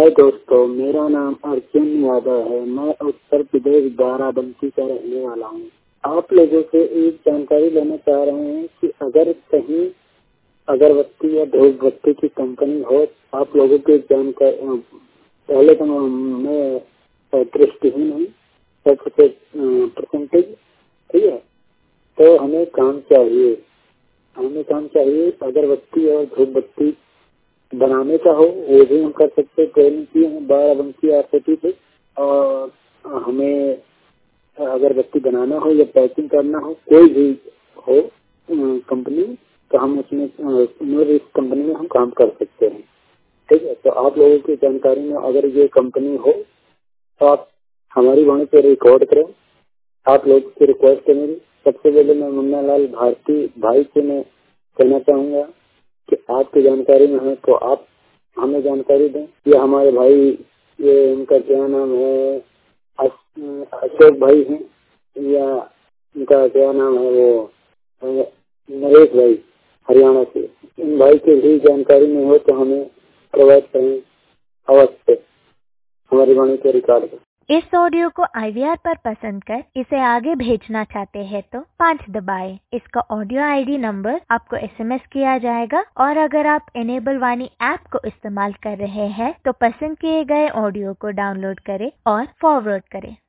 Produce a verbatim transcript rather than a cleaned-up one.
हाय दोस्तों, मेरा नाम अर्जुन यादव है। मैं उत्तर प्रदेश बाराबंकी का रहने वाला हूँ। आप लोगों से एक जानकारी लेना चाह रहे हैं कि अगर कहीं अगरबत्ती या धूप बत्ती की कंपनी हो, आप लोगों की जानकारी। पहले तो मैं दृष्टिहीन हूँ, परसेंटेज, ठीक है। तो हमें काम चाहिए, हमें काम चाहिए अगरबत्ती और धूप बत्ती बनाने का हो, वो भी हम कर सकते। ट्रेनिंग की है बाराबंकी आरसीटी पे। और हमें अगरबत्ती बनाना हो या पैकिंग करना हो, कोई भी हो कंपनी, तो हम उसमें इस कंपनी में हम काम कर सकते हैं, ठीक है। तो आप लोगों की जानकारी में अगर ये कंपनी हो तो आप हमारी वाणी पे रिकॉर्ड करें। आप लोग की रिक्वेस्ट है मेरी। सबसे पहले मैं मुन्ना लाल भारती भाई से मैं कहना चाहूँगा कि आपकी जानकारी में है तो आप हमें जानकारी दें। ये हमारे भाई, ये इनका क्या नाम है, अशोक भाई हैं, या इनका क्या नाम है वो नरेश भाई हरियाणा से। इन भाई की भी जानकारी में हो तो हमें प्रोवाइड करें अवश्य, हमारी वाणी के रिकॉर्ड करें। इस ऑडियो को आई वी आर पर पसंद कर इसे आगे भेजना चाहते हैं तो पाँच दबाएं। इसका ऑडियो आई डी नंबर आपको एस एम एस किया जाएगा। और अगर आप इनेबल वाणी ऐप को इस्तेमाल कर रहे हैं तो पसंद किए गए ऑडियो को डाउनलोड करें और फॉरवर्ड करें।